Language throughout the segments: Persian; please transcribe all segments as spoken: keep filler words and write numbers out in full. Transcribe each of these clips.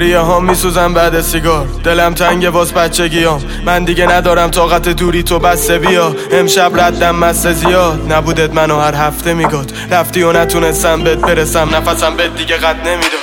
ریه ها میسوزن بعد سیگار، دلم تنگه واس بچگیام، من دیگه ندارم طاقت دوری تو بسته بیا. امشب ردم مست زیاد، نبودت منو هر هفته میگاد، رفتی و نتونستم بهت برسم، نفسم بهت دیگه قد نمیداد.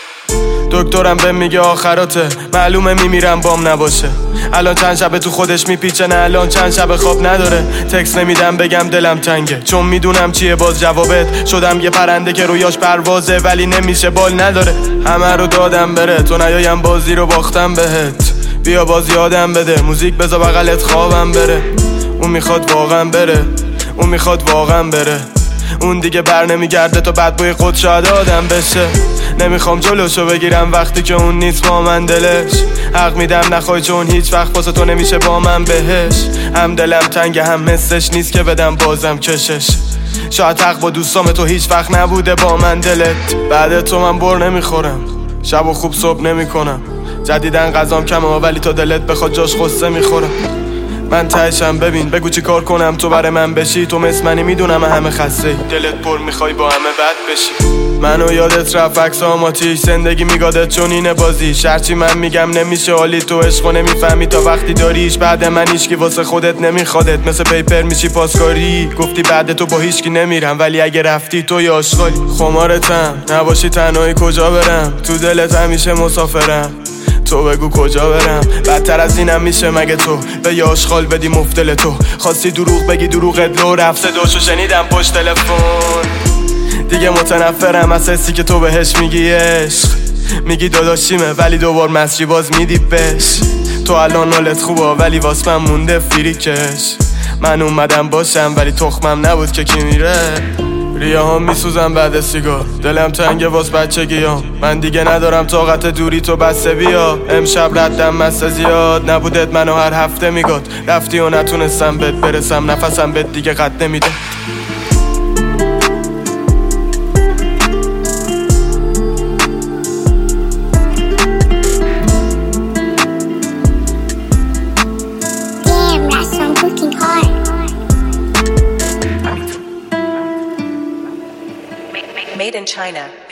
دکترم بهم میگه آخراته، معلومه میمیرم بام نباشه. الان چند شبه تو خودش میپیچه، نه الان چند شبه خواب نداره. تکس نمیدم بگم دلم تنگه، چون میدونم چیه باز جوابت. شدم یه پرنده که رویاش پروازه ولی نمیشه بال نداره. همه رو دادم بره تو نیایم بازی رو باختم بهت. بیا باز یادم بده، موزیک بذار بغلت خوابم بره. اون میخواد واقعا بره، اون میخواد واقعا بره. اون دیگه بر نمیگرده تا بعد بوی خود شاید آدم بشه. نمیخوام جلوشو بگیرم وقتی که اون نیست با من دلش. حق میدم نخوای چون هیچ وقت واسه تو نمیشه با من بهش. هم دلم تنگه هم حسش نیست که بدم بازم کشش. شاید حق با دوستام تو هیچ وقت نبوده با من دلت. بعد تو من بر نمیخورم، شب و خوب صبح نمیکنم. جدیدن غذام کمه ولی تو دلت بخواد جاش خسته میخورم. من تهشم ببین بگو چی کار کنم تو برای من بشی. تو مثل منی میدونم همه خسته، دلت پر میخوای با همه بد بشی. منو یادت رفت عکس آماتیش، زندگی میگادت چون اینه بازی. شرچی من میگم نمیشه حالی تو عشقو نمیفهمی تا وقتی داریش. بعد من هیچکی واسه خودت نمیخوادت، مثل پیپر میشی پاسکاری. گفتی بعد تو با هیچکی نمیرم ولی اگه رفتی تو یا آشغالی. خمارتم نباشی تنهایی کجا برم، تو دلت همیشه مسافرم. تو بگو کجا برم، بدتر از اینم میشه مگه تو به یه آشغال بدی مفتل تو. خواستی دروغ بگی دروغت لو رفته دوشو شنیدم پشت تلفن. دیگه متنفرم از حسی که تو بهش میگی عشق. میگی داداشیمه ولی دوبار مسجی باز میدی بش. تو الان حالت خوبه ولی واس من مونده فریکش. من اومدم باشم ولی تخمم نبود که کی میره. ریه ها میسوزن بعد سیگار، دلم تنگه واس بچگیام، من دیگه ندارم طاقت دوری تو بسته بیا. امشب ردم مست زیاد، نبودت منو هر هفته میگاد، رفتی و نتونستم بهت برسم، نفسم بهت دیگه قد نمیده. Made in China.